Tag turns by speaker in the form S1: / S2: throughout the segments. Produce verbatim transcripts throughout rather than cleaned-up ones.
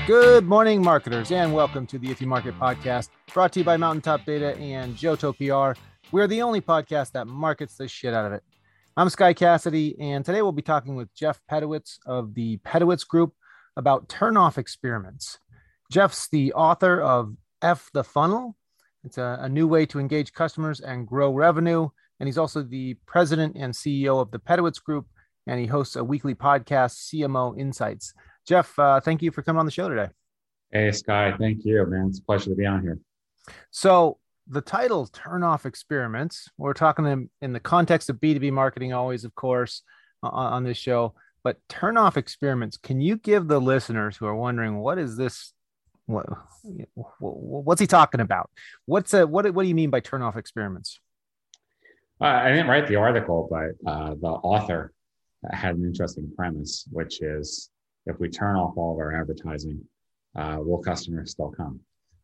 S1: Good morning, marketers, and welcome to the If You Market podcast, brought to you by Mountaintop Data and Johto P R. We're the only podcast that markets the shit out of it. I'm Sky Cassidy, and today we'll be talking with Jeff Pedowitz of the Pedowitz Group about turn-off experiments. Jeff's the author of F the Funnel. It's a, a new way to engage customers and grow revenue, and he's also the president and C E O of the Pedowitz Group, and he hosts a weekly podcast, C M O Insights. Jeff, uh, thank you for coming on the show today.
S2: Hey, Sky. Thank you, man. It's a pleasure to be on here.
S1: So the title, Turn Off Experiments, we're talking in, in the context of B two B marketing always, of course, uh, on this show. But Turn Off Experiments, can you give the listeners who are wondering, what is this? What, what's he talking about? What's a, what, what do you mean by Turn Off Experiments?
S2: Uh, I didn't write the article, but uh, the author had an interesting premise, which is, if we turn off all of our advertising, uh, will customers still come?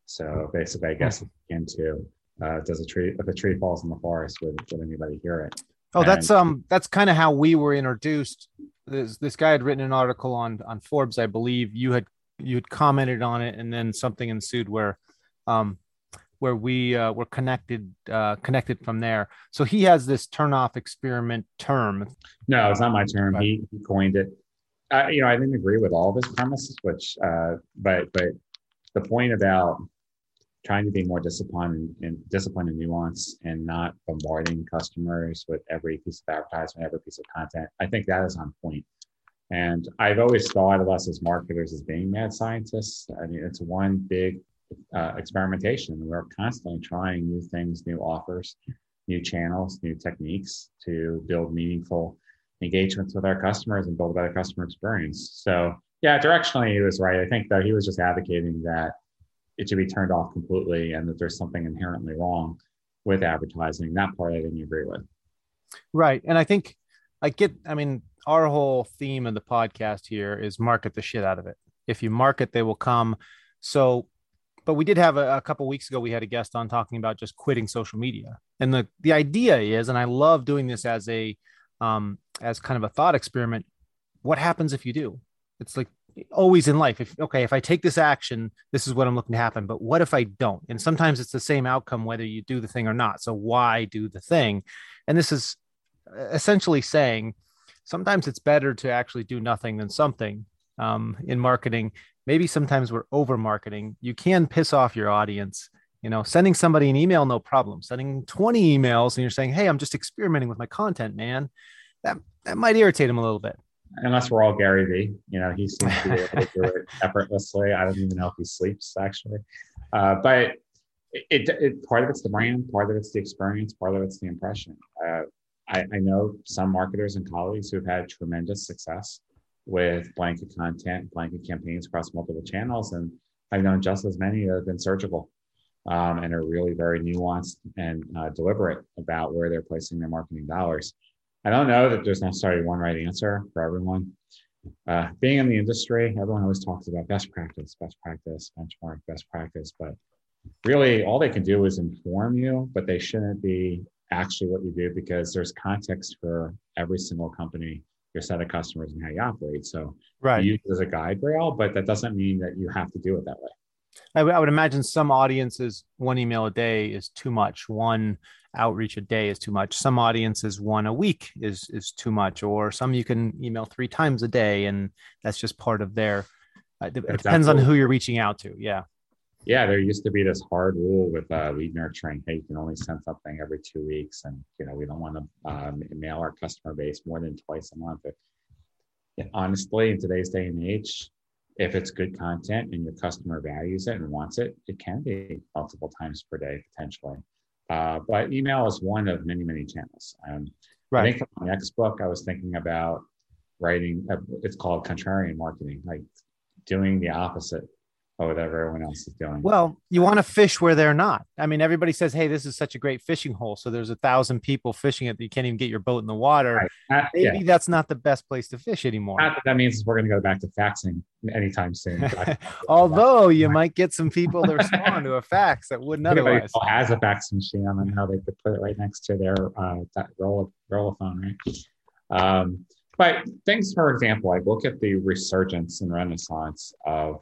S2: So basically, I guess into uh, does a tree if a tree falls in the forest, would, would anybody hear it?
S1: Oh,
S2: and,
S1: that's um that's kind of how we were introduced. This this guy had written an article on on Forbes, I believe. You had you had commented on it, and then something ensued where um where we uh, were connected uh, connected from there. So he has this turn off experiment term.
S2: No, it's not my term. He, he coined it. Uh, you know, I didn't agree with all of his premises, which, uh, but but the point about trying to be more disciplined and disciplined and nuance and not bombarding customers with every piece of advertisement, every piece of content, I think that is on point. And I've always thought of us as marketers as being mad scientists. I mean, it's one big uh, experimentation. We're constantly trying new things, new offers, new channels, new techniques to build meaningful engagements with our customers and build a better customer experience. So yeah, directionally he was right. I think that he was just advocating that it should be turned off completely and that there's something inherently wrong with advertising. That part I didn't agree with.
S1: Right. And I think I get, I mean, our whole theme of the podcast here is market the shit out of it. If you market, they will come. So, but we did have a, a couple of weeks ago, we had a guest on talking about just quitting social media. And the, the idea is, and I love doing this as a, um, as kind of a thought experiment, what happens if you do? It's like always in life. If, okay, if I take this action, this is what I'm looking to happen, but what if I don't? And sometimes it's the same outcome, whether you do the thing or not. So why do the thing? And this is essentially saying, sometimes it's better to actually do nothing than something. Um, in marketing, maybe sometimes we're over marketing. You can piss off your audience. You know, sending somebody an email, no problem. Sending twenty emails and you're saying, hey, I'm just experimenting with my content, man. That that might irritate them a little bit.
S2: Unless we're all Gary Vee, you know, he seems to be able to do it effortlessly. I don't even know if he sleeps actually, uh, but it, it, it part of it's the brand, part of it's the experience, part of it's the impression. Uh, I, I know some marketers and colleagues who've had tremendous success with blanket content, blanket campaigns across multiple channels, and I've known just as many that have been surgical um, and are really very nuanced and uh, deliberate about where they're placing their marketing dollars. I don't know that there's necessarily one right answer for everyone. Uh, being in the industry, everyone always talks about best practice, best practice, benchmark, best practice, but really all they can do is inform you, but they shouldn't be actually what you do because there's context for every single company, your set of customers and how you operate. So
S1: right.
S2: You use it as a guide rail, but that doesn't mean that you have to do it that way.
S1: I, w- I would imagine some audiences, one email a day is too much. One outreach a day is too much. Some audiences, one a week is is too much, or some you can email three times a day, and that's just part of their. Uh, it depends absolutely. on who you're reaching out to. Yeah.
S2: Yeah, there used to be this hard rule with uh, lead nurturing. Hey, you can only send something every two weeks, and you know we don't want to um, mail our customer base more than twice a month. But, yeah, honestly, in today's day and age, if it's good content and your customer values it and wants it, it can be multiple times per day potentially. Uh, but email is one of many, many channels. Um, right. I think for my next book, I was thinking about writing, a, it's called contrarian marketing, like doing the opposite of whatever everyone else is doing.
S1: Well, you want to fish where they're not. I mean, everybody says, hey, this is such a great fishing hole. So there's a thousand people fishing it. You can't even get your boat in the water. Right. Uh, Maybe yeah. that's not the best place to fish anymore.
S2: Not that, that means we're going to go back to faxing anytime soon.
S1: Although you might get some people to respond to a fax that wouldn't
S2: Everybody
S1: otherwise.
S2: Has a fax machine and how they could put it right next to their uh, roll roll phone, right? Um, but things, for example, like look at the resurgence and renaissance of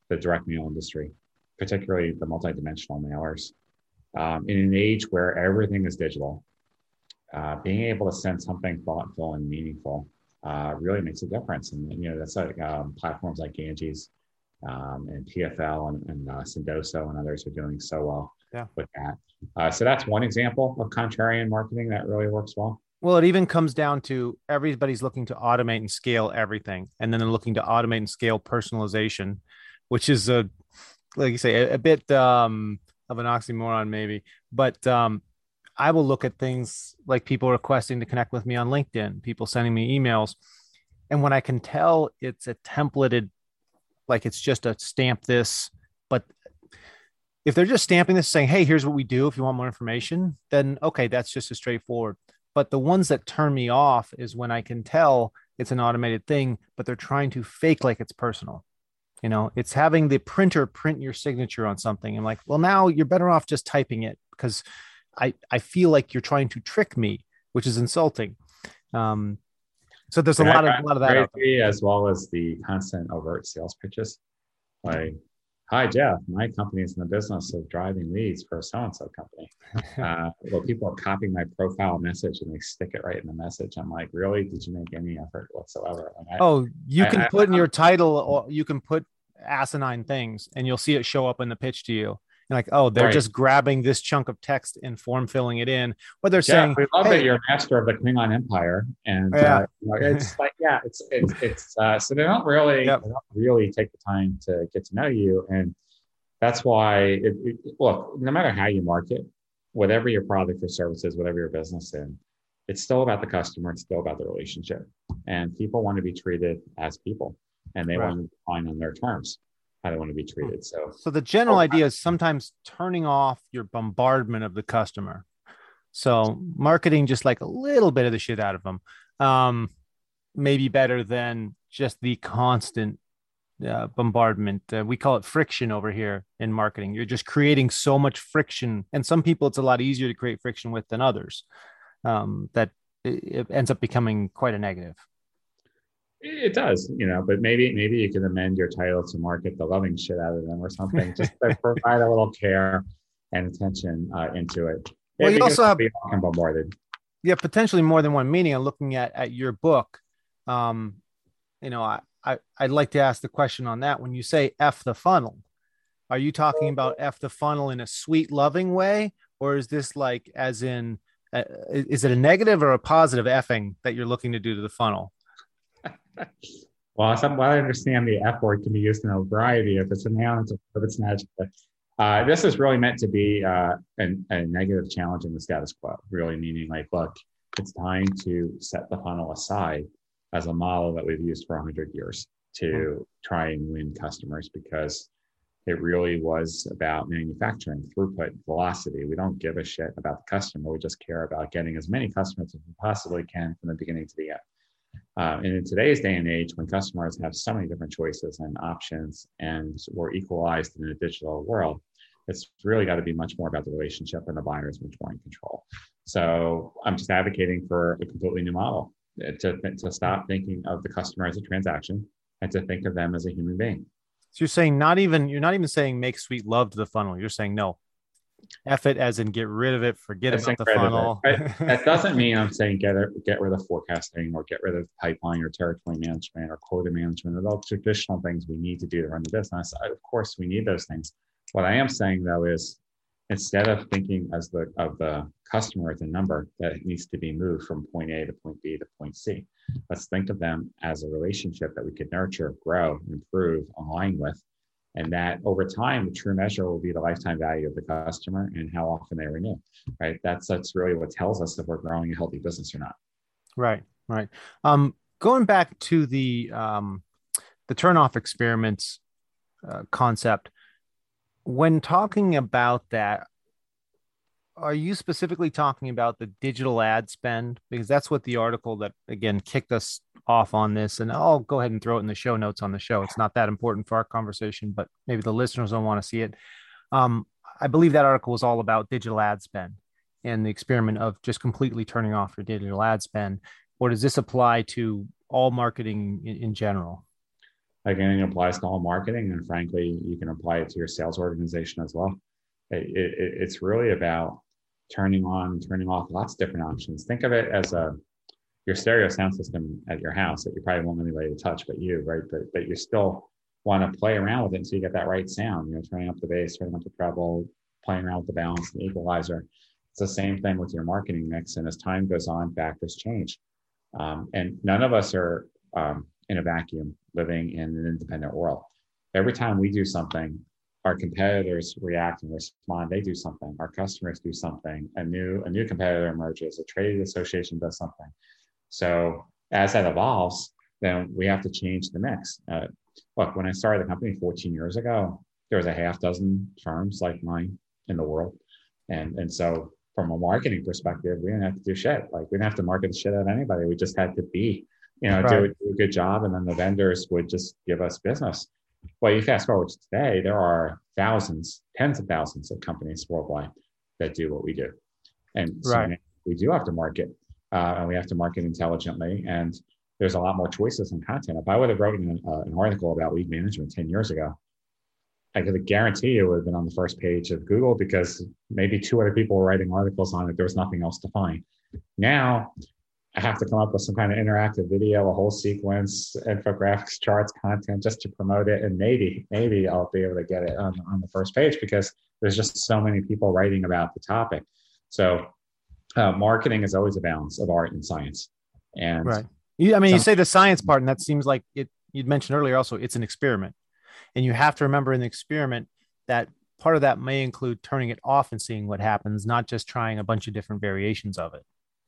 S2: the direct mail industry, particularly the multidimensional mailers. Um, in an age where everything is digital, uh, being able to send something thoughtful and meaningful uh, really makes a difference. And, you know, that's like um, platforms like Ganges um, and P F L and, and uh, Sendoso and others are doing so well
S1: Yeah.
S2: with that. Uh, so that's one example of contrarian marketing that really works well.
S1: Well, it even comes down to everybody's looking to automate and scale everything. And then they're looking to automate and scale personalization, which is a, like you say, a, a bit um, of an oxymoron maybe, but um, I will look at things like people requesting to connect with me on LinkedIn, people sending me emails. And when I can tell it's a templated, like it's just a stamp this, but if they're just stamping this saying, hey, here's what we do if you want more information, then okay, that's just as straightforward. But the ones that turn me off is when I can tell it's an automated thing, but they're trying to fake like it's personal. You know, it's having the printer print your signature on something. I'm like, well, now you're better off just typing it because I, I feel like you're trying to trick me, which is insulting. Um, so there's a
S2: Yeah,
S1: lot of, a lot of that out there.
S2: as well as the constant overt sales pitches. Like, hi, Jeff, my company is in the business of driving leads for a so-and-so company. Uh, well, people are copying my profile message and they stick it right in the message. I'm like, really? Did you make any effort whatsoever? Like, I,
S1: oh, you
S2: I,
S1: can
S2: I,
S1: put in
S2: I,
S1: your title, or you can put asinine things and you'll see it show up in the pitch to you. And like, oh, they're
S2: right.
S1: just grabbing this chunk of text and form filling it in. But they're
S2: Jeff,
S1: saying,
S2: we love
S1: hey,
S2: that you're a master of the Klingon Empire. And
S1: yeah.
S2: uh, you know, it's like, yeah, it's, it's, it's uh, so they don't really,
S1: Yep.
S2: they don't really take the time to get to know you. And that's why, it, it, look, no matter how you market, whatever your product or service is, whatever your business in, it's still about the customer. It's still about the relationship. And people want to be treated as people, and they
S1: Right.
S2: want to define on their terms how they want to be treated. So,
S1: so the general idea is sometimes turning off your bombardment of the customer. So marketing just like a little bit of the shit out of them, um, maybe better than just the constant uh, bombardment. Uh, we call it friction over here in marketing. You're just creating so much friction, and some people it's a lot easier to create friction with than others. Um, that it, it ends up becoming quite a negative.
S2: it does, you know, but maybe maybe you can amend your title to market the loving shit out of them or something. Just to provide a little care and attention uh, into it.
S1: Well,
S2: yeah,
S1: you also have
S2: bombarded.
S1: Yeah, potentially more than one meaning. I'm looking at at your book. Um, you know, I, I I'd like to ask the question on that. When you say F the funnel, are you talking about F the funnel in a sweet, loving way, or is this like as in, uh, is it a negative or a positive effing that you're looking to do to the funnel?
S2: Well, some, well, I understand the F word can be used in a variety. If it's a noun, it's a verb, it's an adjective. Uh, this is really meant to be uh, an, a negative challenge in the status quo, really meaning like, look, it's time to set the funnel aside as a model that we've used for one hundred years to mm-hmm. try and win customers, because it really was about manufacturing, throughput, velocity. We don't give a shit about the customer. We just care about getting as many customers as we possibly can from the beginning to the end. Uh, and in today's day and age, when customers have so many different choices and options, and we're equalized in a digital world, it's really got to be much more about the relationship, and the buyer is much more in control. So I'm just advocating for a completely new model to, to stop thinking of the customer as a transaction and to think of them as a human being.
S1: So you're saying not even, you're not even saying make sweet love to the funnel. You're saying no, F it as in get rid of it, forget
S2: That's
S1: about the funnel.
S2: That doesn't mean I'm saying get it, get rid of forecasting or get rid of pipeline or territory management or quota management, or those traditional things we need to do to run the business. Of course, we need those things. What I am saying though is, instead of thinking as the of the customer as a number that needs to be moved from point A to point B to point C, let's think of them as a relationship that we could nurture, grow, improve, align with. And that over time, the true measure will be the lifetime value of the customer and how often they renew, right? That's that's really what tells us if we're growing a healthy business or not.
S1: Right, right. Um, going back to the um, the turnoff experiments uh, concept, when talking about that, are you specifically talking about the digital ad spend? Because that's what the article that, again, kicked us off on this, and I'll go ahead and throw it in the show notes on the show. It's not that important for our conversation, but maybe the listeners don't want to see it. Um, I believe that article was all about digital ad spend and the experiment of just completely turning off your digital ad spend. Or does this apply to all marketing in, in general?
S2: Again, it applies to all marketing, and frankly, you can apply it to your sales organization as well. It, it, it's really about turning on, turning off lots of different options. Think of it as a your stereo sound system at your house that you probably won't want anybody to touch but you, right? But but you still want to play around with it until you get that right sound. You know, turning up the bass, turning up the treble, playing around with the balance, the equalizer. It's the same thing with your marketing mix. And as time goes on, factors change. Um, and none of us are um, in a vacuum living in an independent world. Every time we do something, our competitors react and respond. They do something. Our customers do something. A new a new competitor emerges. A trade association does something. So as that evolves, then we have to change the mix. Uh, look, when I started the company fourteen years ago, there was a half dozen firms like mine in the world. And, and so from a marketing perspective, we didn't have to do shit. Like we didn't have to market the shit out of anybody. We just had to be, you know, right. do, do a good job. And then the vendors would just give us business. Well, you fast forward to today, there are thousands, tens of thousands of companies worldwide that do what we do. And so right. we do have to market, uh, and we have to market intelligently. And there's a lot more choices in content. If I would have written an, uh, an article about lead management ten years ago, I could guarantee you it would have been on the first page of Google because maybe two other people were writing articles on it. There was nothing else to find. Now, I have to come up with some kind of interactive video, a whole sequence, infographics, charts, content just to promote it. And maybe, maybe I'll be able to get it on, on the first page because there's just so many people writing about the topic. So uh, marketing is always a balance of art and science. And
S1: right. You, I mean, some, you say the science part, and that seems like it, you'd mentioned earlier also, it's an experiment. And you have to remember in the experiment that part of that may include turning it off and seeing what happens, not just trying a bunch of different variations of it.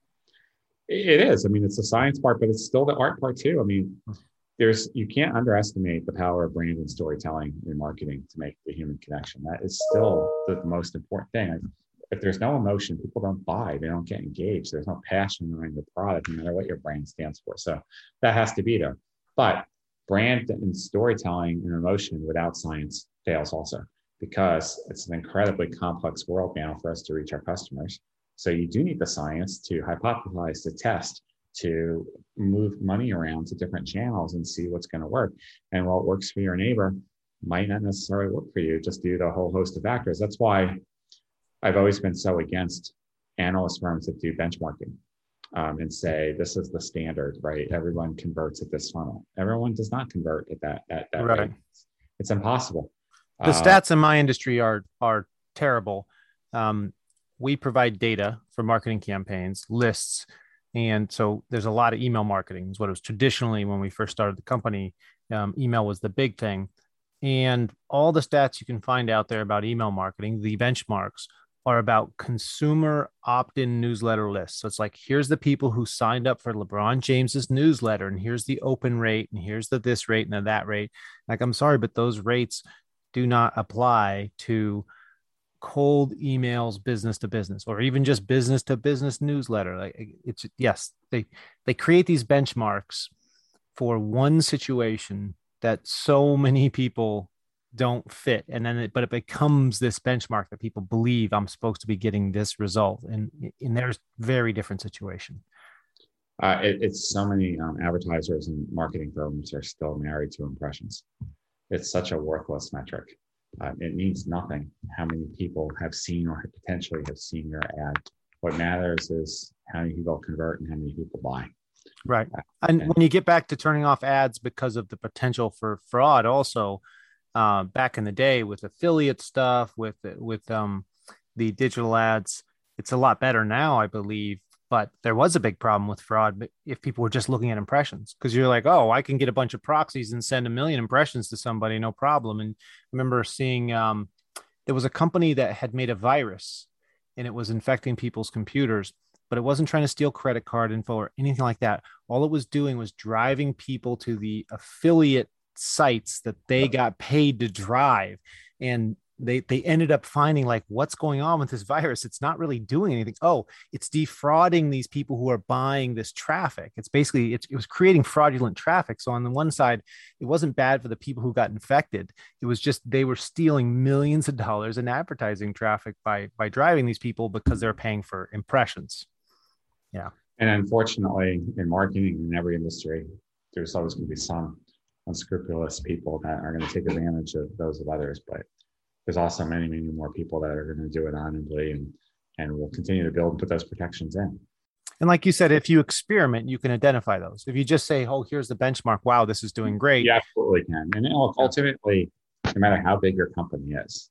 S2: It is. I mean, it's the science part, but it's still the art part too. I mean, there's you can't underestimate the power of brand and storytelling in marketing to make the human connection. That is still the most important thing. If there's no emotion, people don't buy. They don't get engaged. There's no passion behind the product, no matter what your brand stands for. So that has to be there. But brand and storytelling and emotion without science fails also because it's an incredibly complex world now for us to reach our customers. So you do need the science to hypothesize, to test, to move money around to different channels and see what's going to work. And what works for your neighbor might not necessarily work for you, just due to a whole host of factors. That's why I've always been so against analyst firms that do benchmarking. Um, and say, this is the standard, right? Everyone converts at this funnel. Everyone does not convert at that, at that
S1: right.
S2: rate. It's impossible.
S1: The
S2: uh,
S1: stats in my industry are, are terrible. Um, we provide data for marketing campaigns, lists. And so there's a lot of email marketing is what it was traditionally when we first started the company. Um, email was the big thing. And all the stats you can find out there about email marketing, the benchmarks, are about consumer opt-in newsletter lists. So it's like, here's the people who signed up for LeBron James's newsletter, and here's the open rate, and here's the this rate and the that rate. Like, I'm sorry, but those rates do not apply to cold emails, business to business, or even just business to business newsletter. Like, it's yes, they they create these benchmarks for one situation that so many people don't fit, and then it, but it becomes this benchmark that people believe I'm supposed to be getting this result, and in there's very different situation.
S2: Uh, it, it's so many um, advertisers and marketing firms are still married to impressions. It's such a worthless metric. Uh, it means nothing how many people have seen or potentially have seen your ad. What matters is how many people convert and how many people buy.
S1: Right, and, and when you get back to turning off ads because of the potential for fraud, also. Uh, back in the day with affiliate stuff, with with um, the digital ads, it's a lot better now, I believe. But there was a big problem with fraud if people were just looking at impressions, because you're like, oh, I can get a bunch of proxies and send a million impressions to somebody, no problem. And I remember seeing um, there was a company that had made a virus and it was infecting people's computers, but it wasn't trying to steal credit card info or anything like that. All it was doing was driving people to the affiliate sites that they got paid to drive, and they they ended up finding, like, what's going on with this virus? It's not really doing anything. Oh, it's defrauding these people who are buying this traffic. It's basically it's, it was creating fraudulent traffic. So on the one side, it wasn't bad for the people who got infected. It was just they were stealing millions of dollars in advertising traffic by by driving these people because they're paying for impressions. Yeah.
S2: And unfortunately, in marketing in every industry, there's always going to be some unscrupulous people that are going to take advantage of those of others. But there's also many, many more people that are going to do it honorably, and and we'll continue to build and put those protections in.
S1: And like you said, if you experiment, you can identify those. If you just say, oh, here's the benchmark, wow, this is doing great.
S2: You absolutely can. And ultimately, no matter how big your company is,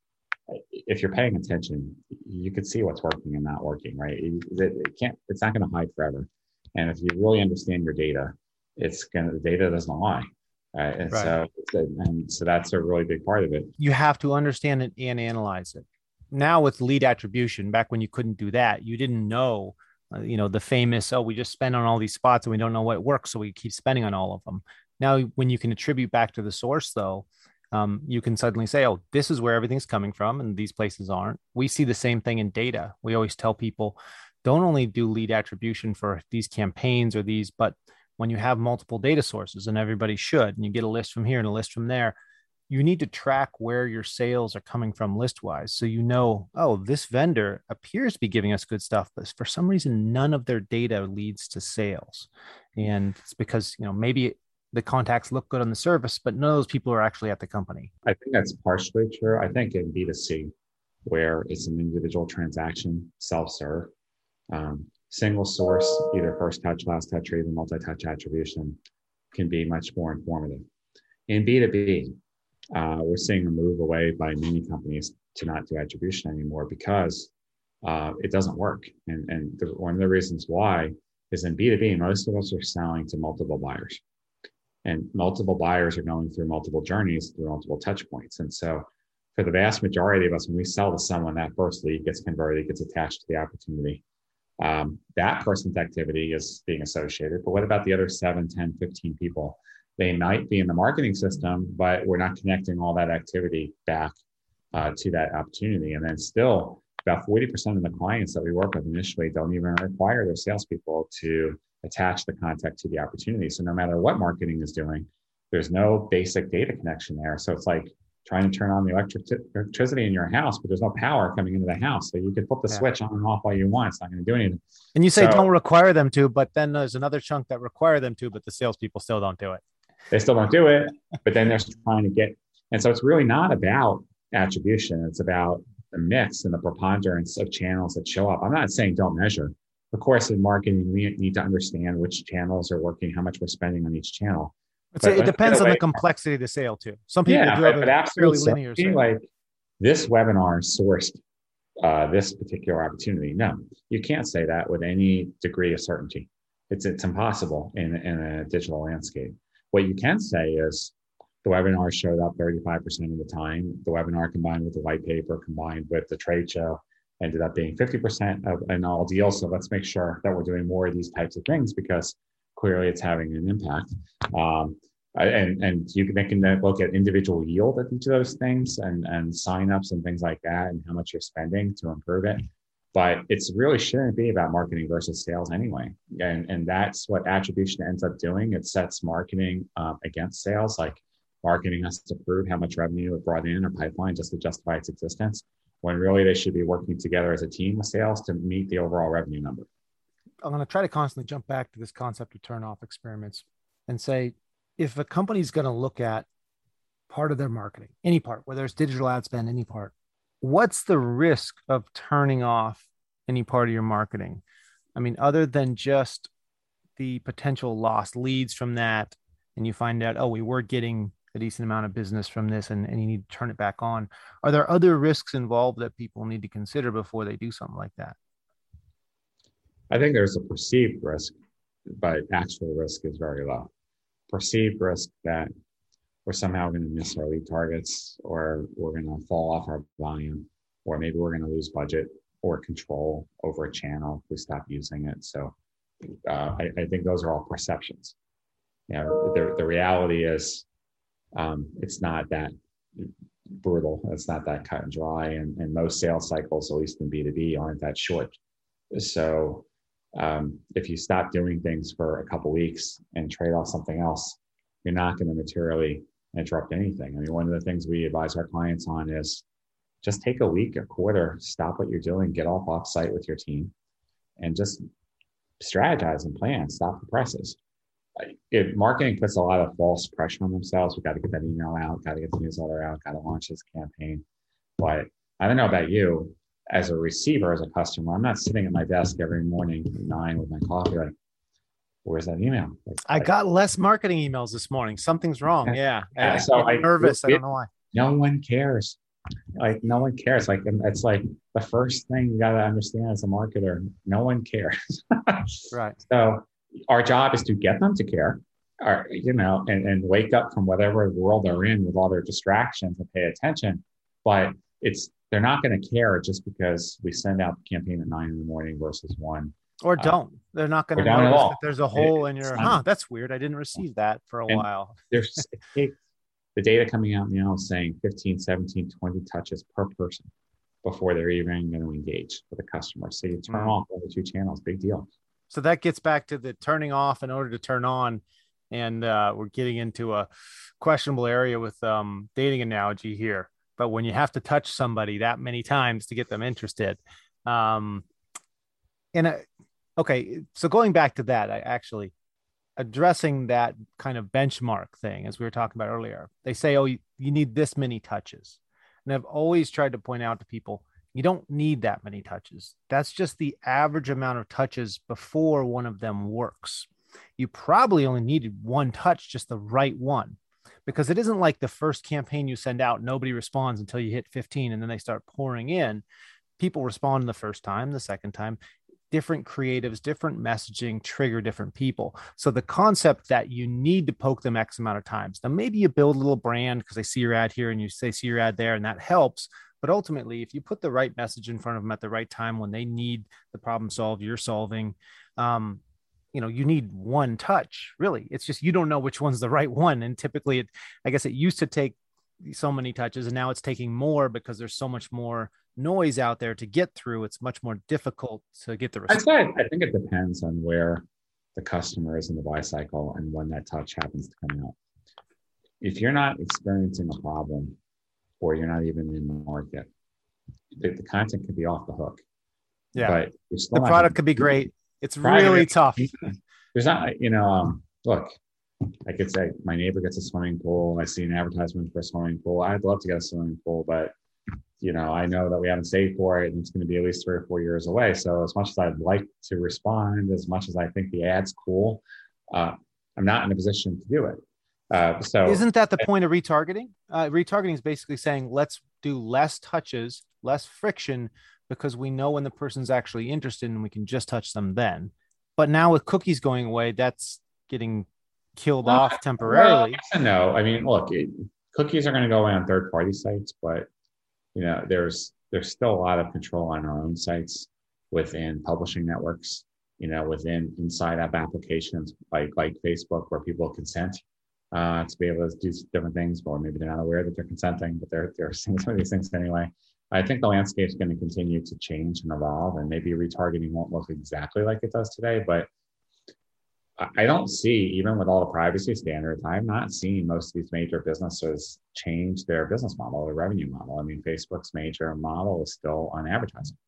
S2: if you're paying attention, you can see what's working and not working, right? It, it can't, it's not going to hide forever. And if you really understand your data, it's going to, the data doesn't lie. Right? And right. so, and so that's a really big part of it.
S1: You have to understand it and analyze it. Now with lead attribution, back when you couldn't do that, you didn't know, uh, you know, the famous, oh, we just spend on all these spots and we don't know what works, so we keep spending on all of them. Now, when you can attribute back to the source, though, um, you can suddenly say, oh, this is where everything's coming from, and these places aren't. We see the same thing in data. We always tell people, don't only do lead attribution for these campaigns or these, but when you have multiple data sources, and everybody should, and you get a list from here and a list from there, you need to track where your sales are coming from list-wise. So you know, oh, this vendor appears to be giving us good stuff, but for some reason, none of their data leads to sales. And it's because, you know, maybe the contacts look good on the surface, but none of those people are actually at the company.
S2: I think that's partially true. I think in B two C, where it's an individual transaction, self-serve, um, single source, either first touch, last touch, or even multi-touch attribution can be much more informative. In B two B, uh, we're seeing a move away by many companies to not do attribution anymore because uh, it doesn't work. And, and the, one of the reasons why is in B two B, most of us are selling to multiple buyers. And multiple buyers are going through multiple journeys, through multiple touch points. And so for the vast majority of us, when we sell to someone, that first lead gets converted, gets attached to the opportunity. Um, that person's activity is being associated. But what about the other seven, ten, fifteen people? They might be in the marketing system, but we're not connecting all that activity back uh, to that opportunity. And then still, about forty percent of the clients that we work with initially don't even require their salespeople to attach the contact to the opportunity. So no matter what marketing is doing, there's no basic data connection there. So it's like trying to turn on the electric electricity in your house, but there's no power coming into the house. So you can flip the yeah. switch on and off all you want. It's not going to do anything.
S1: And you say
S2: so,
S1: don't require them to, but then there's another chunk that require them to, but the salespeople still don't do it.
S2: They still don't do it, but then they're trying to get. And so it's really not about attribution. It's about the mix and the preponderance of channels that show up. I'm not saying don't measure. Of course, in marketing, we need to understand which channels are working, how much we're spending on each channel.
S1: But it depends on the complexity of the sale too. Some people
S2: yeah,
S1: do
S2: but,
S1: have
S2: but
S1: a fairly linear
S2: sale. Like this webinar sourced uh, this particular opportunity. No, you can't say that with any degree of certainty. It's it's impossible in, in a digital landscape. What you can say is the webinar showed up thirty-five percent of the time. The webinar combined with the white paper, combined with the trade show, ended up being fifty percent of an all deal. So let's make sure that we're doing more of these types of things because clearly it's having an impact. Um, and and you can, they can look at individual yield at each of those things and, and signups and things like that and how much you're spending to improve it. But it's really shouldn't be about marketing versus sales anyway. And, and that's what attribution ends up doing. It sets marketing um, against sales. Like marketing has to prove how much revenue it brought in or pipeline just to justify its existence, when really they should be working together as a team with sales to meet the overall revenue number.
S1: I'm going to try to constantly jump back to this concept of turn-off experiments and say, if a company's going to look at part of their marketing, any part, whether it's digital ad spend, any part, what's the risk of turning off any part of your marketing? I mean, other than just the potential lost leads from that, and you find out, oh, we were getting a decent amount of business from this and, and you need to turn it back on. Are there other risks involved that people need to consider before they do something like that?
S2: I think there's a perceived risk, but actual risk is very low. Perceived risk that we're somehow going to miss our lead targets, or we're going to fall off our volume, or maybe we're going to lose budget or control over a channel if we stop using it. So uh, I, I think those are all perceptions. You know, the, the reality is um, it's not that brutal. It's not that cut and dry. And, and most sales cycles, at least in B two B, aren't that short. So um, if you stop doing things for a couple of weeks and trade off something else, you're not going to materially interrupt anything. I mean, one of the things we advise our clients on is just take a week, a quarter, stop what you're doing, get off offsite with your team, and just strategize and plan, stop the presses. It, marketing puts a lot of false pressure on themselves. We got to get that email out, got to get the newsletter out, got to launch this campaign. But I don't know about you, as a receiver, as a customer, I'm not sitting at my desk every morning at nine with my coffee like, where's that email? Like,
S1: I got less marketing emails this morning. Something's wrong. Yeah.
S2: yeah,
S1: I,
S2: so
S1: I'm
S2: I
S1: nervous.
S2: it,
S1: I don't know why.
S2: no one cares. Like no one cares. Like it's like the first thing you got to understand as a marketer. No one cares.
S1: Right.
S2: So our job is to get them to care, or you know, and, and wake up from whatever world they're in with all their distractions and pay attention. But it's they're not going to care just because we send out the campaign at nine in the morning versus one.
S1: Or
S2: Uh,
S1: don't. They're not going
S2: or
S1: to
S2: don't at
S1: notice
S2: all.
S1: that there's a hole
S2: It-
S1: in
S2: it's
S1: your,
S2: not-
S1: huh, that's weird. I didn't receive that for a
S2: And
S1: while.
S2: there's it takes the data coming out now is saying fifteen, seventeen, twenty touches per person before they're even going to engage with a customer. So you turn
S1: Mm.
S2: off one or two channels, big deal.
S1: So that gets back to the turning off in order to turn on. And uh, we're getting into a questionable area with um, dating analogy here. But when you have to touch somebody that many times to get them interested, um, and uh, okay, so going back to that, I actually addressing that kind of benchmark thing, as we were talking about earlier, they say, oh, you, you need this many touches. And I've always tried to point out to people, you don't need that many touches. That's just the average amount of touches before one of them works. You probably only needed one touch, just the right one, because it isn't like the first campaign you send out, nobody responds until you hit fifteen and then they start pouring in. People respond the first time, the second time. Different creatives, different messaging trigger different people. So the concept that you need to poke them X amount of times. Now, maybe you build a little brand because they see your ad here and you say, see your ad there, and that helps. But ultimately, if you put the right message in front of them at the right time when they need the problem solved, you're solving, um, you know, you need one touch, really. It's just, you don't know which one's the right one. And typically it, I guess it used to take so many touches and now it's taking more because there's so much more noise out there to get through. It's much more difficult to get the
S2: I'd
S1: response.
S2: say I think it depends on where the customer is in the buy cycle and when that touch happens to come out. If you're not experiencing a problem or you're not even in the market, the, the content could be off the hook.
S1: Yeah.
S2: But
S1: the product could be great. It's really tough.
S2: There's not, you know, um, look, I could say my neighbor gets a swimming pool. I see an advertisement for a swimming pool. I'd love to get a swimming pool, but you know, I know that we haven't saved for it and it's going to be at least three or four years away. So as much as I'd like to respond, as much as I think the ad's cool, uh, I'm not in a position to do it. Uh, so
S1: isn't that the point of retargeting? Uh, retargeting is basically saying, let's do less touches, less friction, because we know when the person's actually interested and we can just touch them then. But now with cookies going away, that's getting killed
S2: well,
S1: off temporarily.
S2: Well, no, I mean, look, it, cookies are going to go away on third-party sites, but you know, there's there's still a lot of control on our own sites within publishing networks. You know, within inside app applications like like Facebook, where people consent uh, to be able to do different things, or maybe they're not aware that they're consenting, but they're they're seeing some of these things anyway. I think the landscape is going to continue to change and evolve, and maybe retargeting won't look exactly like it does today. But I don't see, even with all the privacy standards, I'm not seeing most of these major businesses change their business model, their revenue model. I mean, Facebook's major model is still on advertising.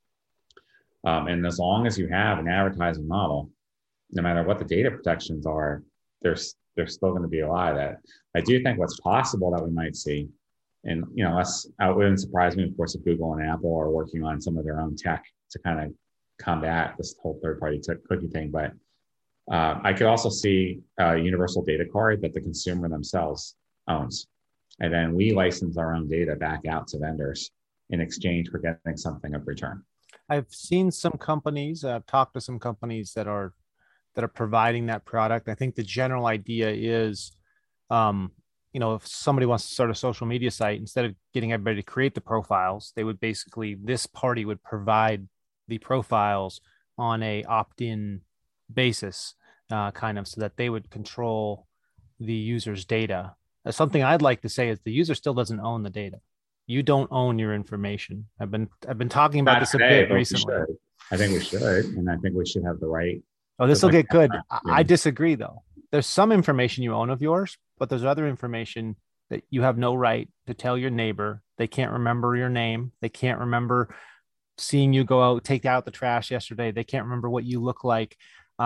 S2: Um, and as long as you have an advertising model, no matter what the data protections are, there's there's still going to be a lot of that. I do think what's possible that we might see, and you know, us, it wouldn't surprise me, of course, if Google and Apple are working on some of their own tech to kind of combat this whole third-party t- cookie thing. But uh, I could also see a universal data card that the consumer themselves owns, and then we license our own data back out to vendors in exchange for getting something of return.
S1: I've seen some companies, I've talked to some companies that are that are providing that product. I think the general idea is, um, you know, if somebody wants to start a social media site, instead of getting everybody to create the profiles, they would basically, this party would provide the profiles on a opt-in basis, uh, kind of, so that they would control the user's data. Uh, something I'd like to say is the user still doesn't own the data. You don't own your information. I've been I've been talking about Not this today, a bit recently.
S2: I think we should, and I think we should have the right.
S1: Oh, this will get good. I, I disagree, though. There's some information you own of yours, but there's other information that you have no right to tell your neighbor. They can't remember your name. They can't remember seeing you go out, take out the trash yesterday. They can't remember what you look like. Um,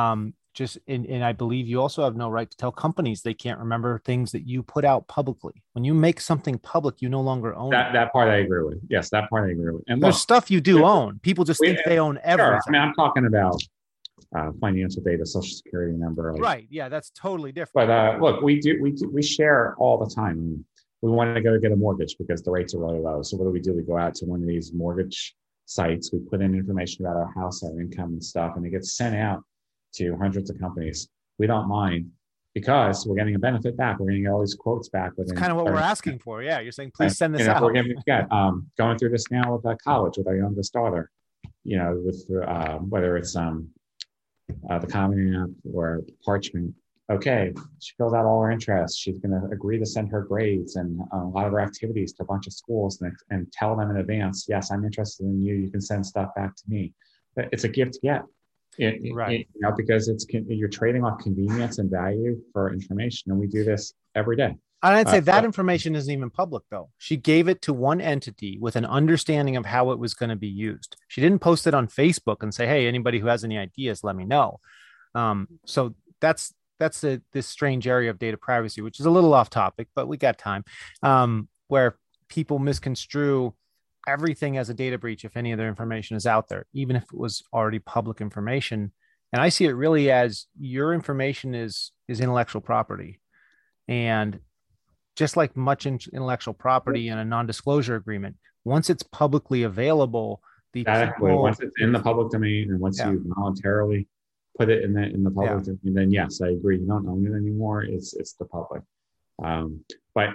S1: just and, and I believe you also have no right to tell companies they can't remember things that you put out publicly. When you make something public, you no longer own
S2: That
S1: it.
S2: that part I agree with. Yes, that part I agree with. And
S1: There's
S2: look,
S1: stuff you do
S2: we,
S1: own. People just
S2: we,
S1: think they own
S2: sure.
S1: everything.
S2: I mean, I'm talking about uh, financial data, social security number. Like,
S1: right. Yeah, that's totally different.
S2: But uh, look, we do we do we share all the time. We want to go get a mortgage because the rates are really low. So what do we do? We go out to one of these mortgage sites. We put in information about our house, our income and stuff, and it gets sent out to hundreds of companies. We don't mind because we're getting a benefit back. We're getting all these quotes back.
S1: That's kind of what we're asking for. Yeah, you're saying, please send this
S2: you know,
S1: out.
S2: We're getting yeah, um, going through this now with uh, college with our youngest daughter. You know, with uh, whether it's um, uh, the Common App or Parchment. Okay, she fills out all her interests. She's going to agree to send her grades and uh, a lot of her activities to a bunch of schools and, and tell them in advance, yes, I'm interested in you. You can send stuff back to me. But it's a gift to get, it,
S1: right?
S2: It, you know, because it's you're trading off convenience and value for information, and we do this every day.
S1: I'd say
S2: uh,
S1: that
S2: so,
S1: information isn't even public, though. She gave it to one entity with an understanding of how it was going to be used. She didn't post it on Facebook and say, hey, anybody who has any ideas, let me know. Um, so that's that's a, this strange area of data privacy, which is a little off topic, but we got time, um, where people misconstrue everything as a data breach if any of their information is out there, even if it was already public information. And I see it really as your information is is intellectual property. And just like much intellectual property in a non-disclosure agreement, once it's publicly available, the
S2: exactly.
S1: people,
S2: once it's in the public domain and once yeah. you voluntarily put it in the in the public yeah. domain, then yes, I agree. You don't own it anymore. It's it's the public. Um, but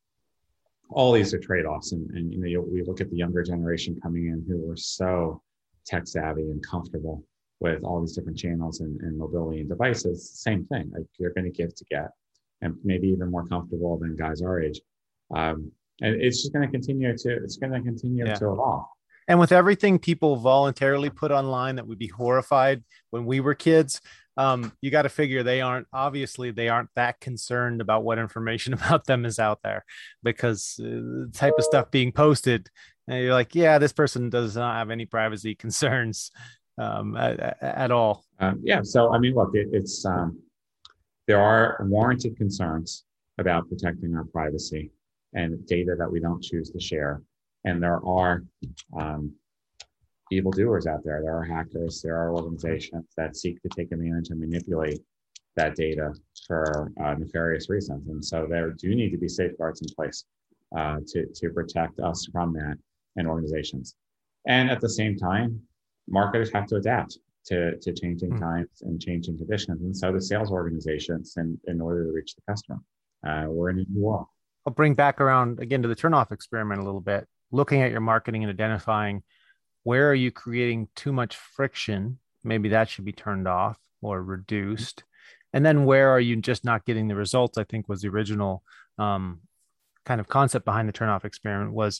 S2: all these are trade-offs, and, and you know you, we look at the younger generation coming in who are so tech savvy and comfortable with all these different channels and, and mobility and devices. Same thing. Like you're going to give to get. And maybe even more comfortable than guys our age. Um, and it's just going to continue to, it's going to continue yeah. to evolve.
S1: And with everything people voluntarily put online that would be horrified when we were kids, um, you got to figure they aren't, obviously they aren't that concerned about what information about them is out there, because uh, the type of stuff being posted, and you're like, yeah, this person does not have any privacy concerns um, at, at all.
S2: Um, yeah. So, I mean, look, it, it's, um, there are warranted concerns about protecting our privacy and data that we don't choose to share. And there are um, evildoers out there. There are hackers. There are organizations that seek to take advantage and manipulate that data for uh, nefarious reasons. And so there do need to be safeguards in place uh, to, to protect us from that and organizations. And at the same time, marketers have to adapt to, to changing mm. times and changing conditions. And so the sales organizations in, in order to reach the customer. Uh, we're in a new world.
S1: I'll bring back around again to the turnoff experiment a little bit, looking at your marketing and identifying where are you creating too much friction? Maybe that should be turned off or reduced. And then where are you just not getting the results? I think was the original um, kind of concept behind the turnoff experiment was,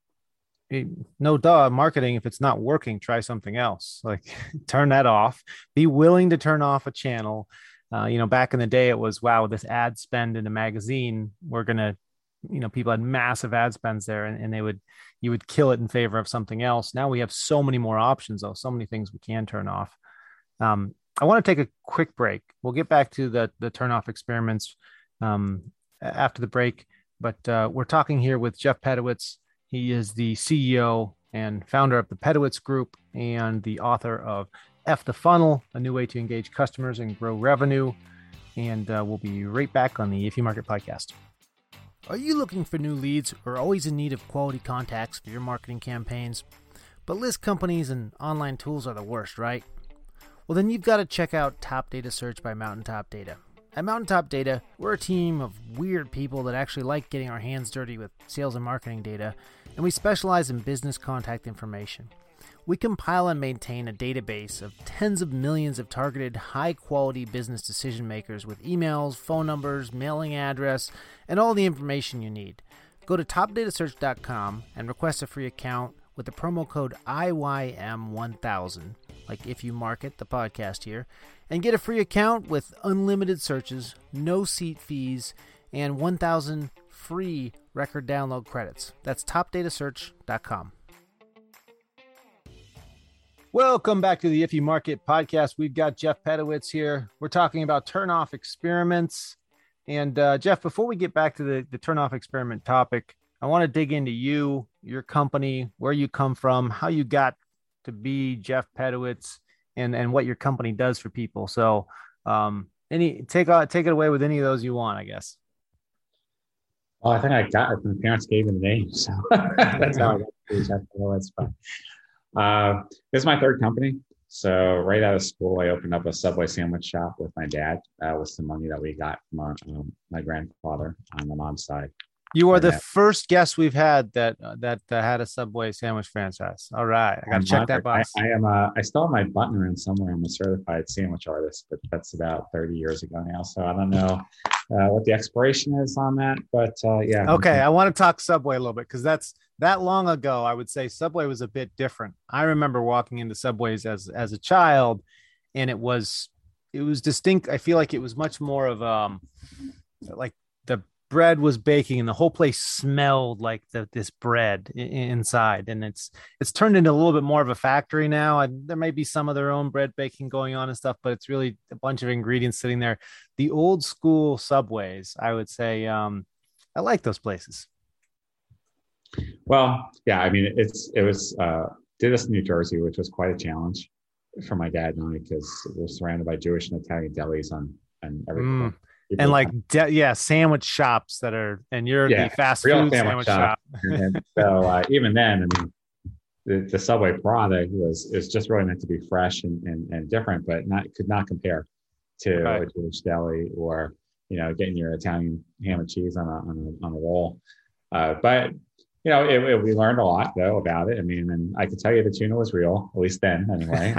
S1: no duh, marketing, if it's not working, try something else. Like turn that off, be willing to turn off a channel. Uh, you know, back in the day, it was, wow, this ad spend in a magazine, we're going to, you know, people had massive ad spends there and, and they would, you would kill it in favor of something else. Now we have so many more options, though, so many things we can turn off. Um, I want to take a quick break. We'll get back to the, the turn off experiments um, after the break, but uh, we're talking here with Jeff Pedowitz. He is the C E O and founder of the Pedowitz Group and the author of F the Funnel, a new way to engage customers and grow revenue. And uh, we'll be right back on the If You Market podcast. Are you looking for new leads or always in need of quality contacts for your marketing campaigns? But list companies and online tools are the worst, right? Well, then you've got to check out Top Data Search by Mountaintop Data. At Mountaintop Data, we're a team of weird people that actually like getting our hands dirty with sales and marketing data, and we specialize in business contact information. We compile and maintain a database of tens of millions of targeted, high-quality business decision makers with emails, phone numbers, mailing address, and all the information you need. Go to top data search dot com and request a free account with the promo code I Y M one thousand, like If You Market, the podcast here, and get a free account with unlimited searches, no seat fees, and one thousand free record download credits. That's top data search dot com. Welcome back to the Iffy Market podcast. We've got Jeff Pedowitz here. We're talking about turn-off experiments. And uh, Jeff, before we get back to the, the turn-off experiment topic, I want to dig into you, your company, where you come from, how you got to be Jeff Pedowitz, and, and what your company does for people. So um, any take, uh, take it away with any of those you want, I guess.
S2: Well, I think I got it. My parents gave me the name, so that's how I got to Jeff Pedowitz. But Uh, this is my third company. So right out of school, I opened up a Subway sandwich shop with my dad uh, with some money that we got from our, um, my grandfather on the mom's side.
S1: You are
S2: and
S1: the
S2: that,
S1: first guest we've had that uh, that uh, had a Subway sandwich franchise. All right, I got to check that box.
S2: I, I am. Uh, I still have my button around somewhere. I'm a certified sandwich artist, but that's about thirty years ago now. So I don't know uh, what the expiration is on that, but uh, yeah.
S1: Okay, I want to talk Subway a little bit because that's that long ago. I would say Subway was a bit different. I remember walking into Subways as as a child, and it was it was distinct. I feel like it was much more of um like the bread was baking and the whole place smelled like the, this bread I- inside, and it's it's turned into a little bit more of a factory now. And there may be some of their own bread baking going on and stuff, but it's really a bunch of ingredients sitting there. The old school Subways, I would say, um I like those places.
S2: Well, yeah. I mean, it's it was uh, did this in New Jersey, which was quite a challenge for my dad and I because we're surrounded by Jewish and Italian delis on and everything.
S1: Mm. And like, de- yeah, sandwich shops that are, and you're
S2: yeah,
S1: the fast
S2: real
S1: food
S2: sandwich,
S1: sandwich shop.
S2: shop. and, and so uh, even then, I mean, the, the Subway product was is just really meant to be fresh and, and, and different, but not could not compare to
S1: Right.
S2: a Jewish deli or you know getting your Italian ham and cheese on a on a, on a roll. Uh, but you know, it, it, we learned a lot though about it. I mean, and I can tell you the tuna was real, at least then, anyway.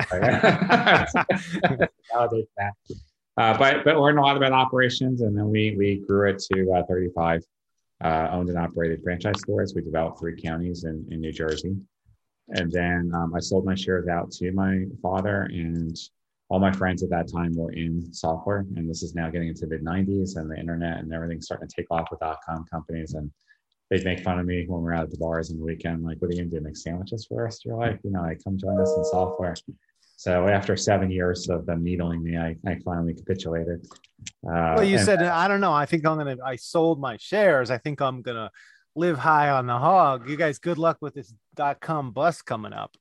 S2: Validate that. Uh, but but learned a lot about operations, and then we we grew it to uh, thirty-five uh, owned and operated franchise stores. We developed three counties in, in New Jersey, and then um, I sold my shares out to my father, and all my friends at that time were in software, and this is now getting into the mid nineties, and the internet and everything's starting to take off with dot-com companies, and they'd make fun of me when we're out at the bars on the weekend, like, what are you gonna do, make sandwiches for us? You're like, you know, I come join us in software. So after seven years of them needling me, I, I finally capitulated. Uh,
S1: Well, you
S2: and,
S1: said, I don't know. I think I'm going to, I sold my shares. I think I'm going to live high on the hog. You guys, good luck with this dot-com bust coming up.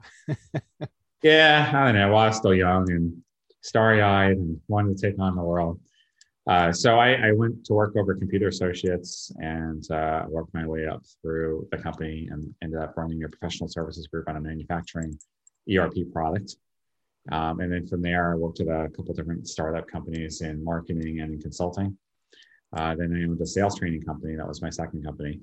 S2: yeah, I don't know. Well, I was still young and starry-eyed and wanted to take on the world. Uh, so I, I went to work over Computer Associates and uh, worked my way up through the company and ended up running a professional services group on a manufacturing E R P product. Um, and then from there, I worked at a couple of different startup companies in marketing and in consulting. Uh, then I owned a sales training company. That was my second company.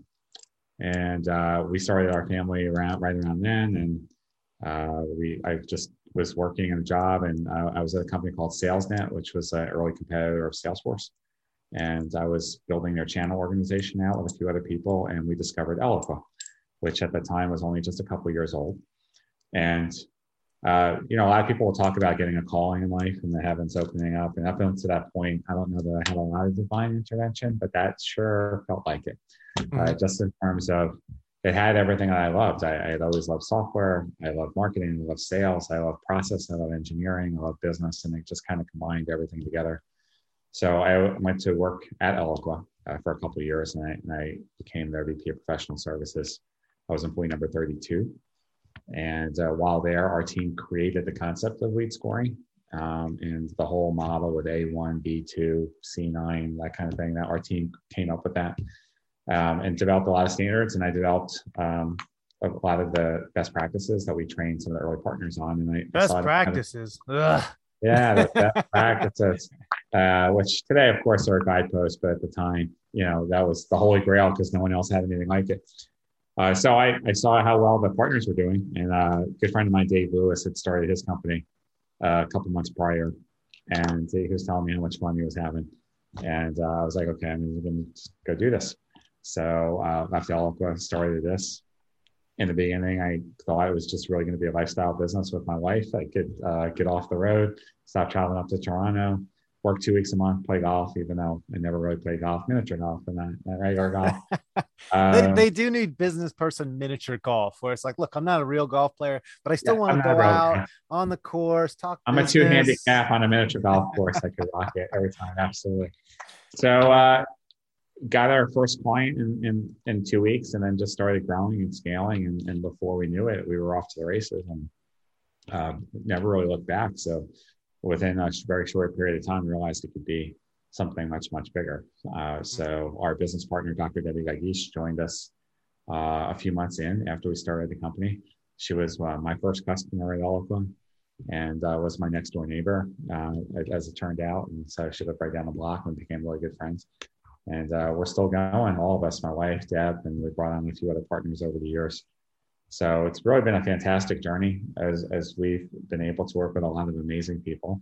S2: And uh, we started our family around right around then. And uh, we, I just was working in a job, and uh, I was at a company called SalesNet, which was an early competitor of Salesforce. And I was building their channel organization out with a few other people, and we discovered Eloqua, which at the time was only just a couple of years old. And uh, you know, a lot of people will talk about getting a calling in life and the heavens opening up. And up until that point, I don't know that I had a lot of divine intervention, but that sure felt like it. Mm-hmm. Uh, just in terms of it had everything that I loved. I, I had always loved software. I love marketing. I love sales. I love process. I love engineering. I love business. And it just kind of combined everything together. So I went to work at Eloqua uh, for a couple of years, and I, and I became their V P of Professional Services. I was employee number thirty-two. And uh, while there, our team created the concept of lead scoring um, and the whole model with A one, B two, C nine, that kind of thing. That our team came up with that um, and developed a lot of standards. And I developed um, a lot of the best practices that we trained some of the early partners on. And I
S1: best practices. Kind of,
S2: yeah, the best practices, uh, which today, of course, are guideposts, but at the time, you know, that was the holy grail because no one else had anything like it. Uh, so I, I saw how well the partners were doing, and uh, a good friend of mine, Dave Lewis, had started his company uh, a couple months prior, and he was telling me how much fun he was having, and uh, I was like, okay, I'm going to go do this. So uh, left Eloqua, started this. In the beginning, I thought it was just really going to be a lifestyle business with my wife. I could uh, get off the road, stop traveling up to Toronto, work two weeks a month, play golf, even though I never really played golf, miniature golf, and not, not regular golf.
S1: they,
S2: Um,
S1: they do need business person miniature golf where it's like, look, I'm not a real golf player, but I still
S2: yeah,
S1: want
S2: I'm
S1: to
S2: not a
S1: go
S2: real
S1: out
S2: guy.
S1: on the course, talk
S2: I'm
S1: business.
S2: a two handicap on a miniature golf course. I could rock it every time. Absolutely. So, uh, got our first client in, in, in two weeks and then just started growing and scaling. And, and before we knew it, we were off to the races and um, never really looked back. So within a very short period of time, we realized it could be something much, much bigger. Uh, so our business partner, Doctor Debbie Gagish, joined us uh, a few months in after we started the company. She was uh, my first customer at Eloqua and uh, was my next door neighbor, uh, as it turned out. And so she lived right down the block and became really good friends. And uh, we're still going, all of us, my wife, Deb, and we brought on a few other partners over the years. So it's really been a fantastic journey as, as we've been able to work with a lot of amazing people.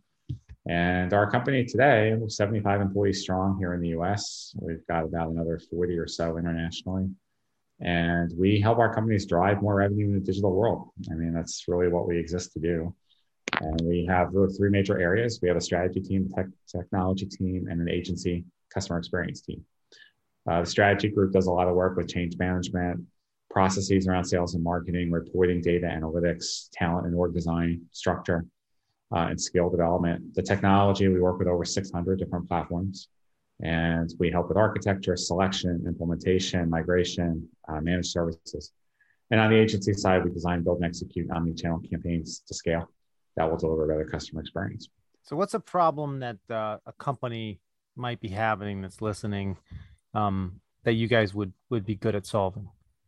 S2: And our company today, we're seventy-five employees strong here in the U S. We've got about another forty or so internationally. And we help our companies drive more revenue in the digital world. I mean, that's really what we exist to do. And we have really three major areas. We have a strategy team, tech, technology team, and an agency customer experience team. Uh, the strategy group does a lot of work with change management, processes around sales and marketing, reporting, data analytics, talent and org design, structure, uh, and skill development. The technology, we work with over six hundred different platforms, and we help with architecture, selection, implementation, migration, uh, managed services. And on the agency side, we design, build, and execute omni-channel campaigns to scale that will deliver better customer experience.
S1: So what's a problem that uh, a company might be having that's listening um, that you guys would would be good at solving?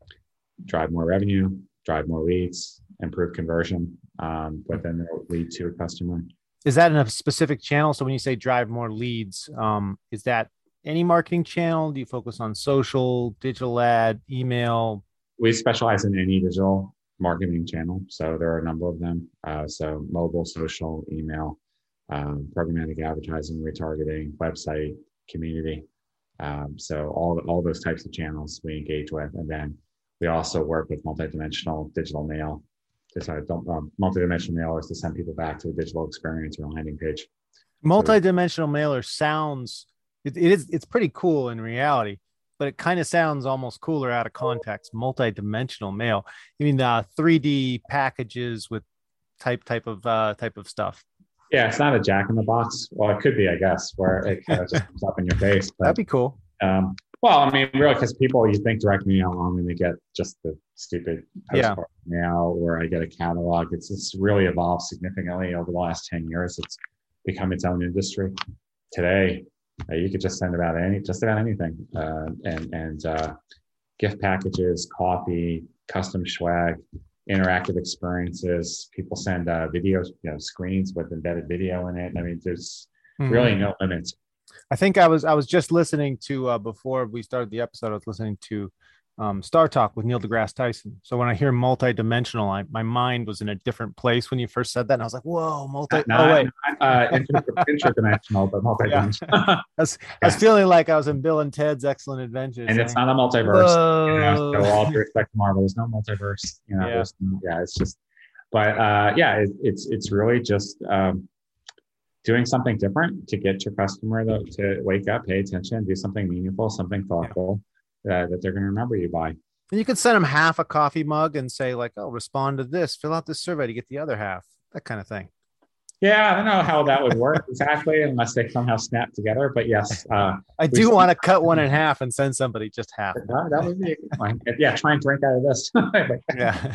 S2: Drive more revenue, drive more leads, improve conversion um, within their lead to a customer.
S1: Is that in a specific channel? So when you say drive more leads, um, is that any marketing channel? Do you focus on social, digital ad, email?
S2: We specialize in any digital marketing channel. So there are a number of them. Uh, so mobile, social, email, um, programmatic advertising, retargeting, website, community. Um, so all, all those types of channels we engage with. And then we also work with multidimensional digital mail. Sorry, don't, um, multidimensional mail is to send people back to a digital experience or a landing page.
S1: Multidimensional mailer sounds, it, it is, it's pretty cool in reality, but it kind of sounds almost cooler out of context. Multi-dimensional mail. You mean uh, three D packages with type type of uh, type of stuff?
S2: Yeah, it's not a jack in the box. Well, it could be, I guess, where it kind of just comes up in your face. But,
S1: that'd be cool.
S2: Um, well, I mean, really, because people, you think direct mail on when they get just the stupid postcard yeah. mail, or I get a catalog. It's it's really evolved significantly over the last ten years. It's become its own industry. Today, uh, you could just send about any, just about anything, uh, and and uh, gift packages, coffee, custom swag, interactive experiences. People send uh, videos, you know, screens with embedded video in it. I mean, there's mm-hmm. really no limits.
S1: I think I was I was just listening to uh, before we started the episode. I was listening to um, Star Talk with Neil deGrasse Tyson. So when I hear multi-dimensional, I, my mind was in a different place when you first said that, and I was like, "Whoa, multi!"
S2: Not,
S1: oh wait,
S2: not, uh, inter- interdimensional, but multi-dimensional. Yeah.
S1: I, was, yeah. I was feeling like I was in Bill and Ted's Excellent Adventures,
S2: and saying, it's not a multiverse. You know, so all due respect to Marvel, there's no multiverse. You know, yeah, no, yeah it's just, but uh, yeah, it, it's it's really just. Um, doing something different to get your customer to, to wake up, pay attention, do something meaningful, something thoughtful yeah. uh, that they're going to remember you by.
S1: And you could send them half a coffee mug and say like, oh, respond to this, fill out this survey to get the other half, that kind of thing.
S2: Yeah, I don't know how that would work exactly unless they somehow snap together. But yes. Uh,
S1: I do want to cut one in half and send somebody just half.
S2: Uh, that would be a good one. Yeah, try and drink out of this.
S1: yeah.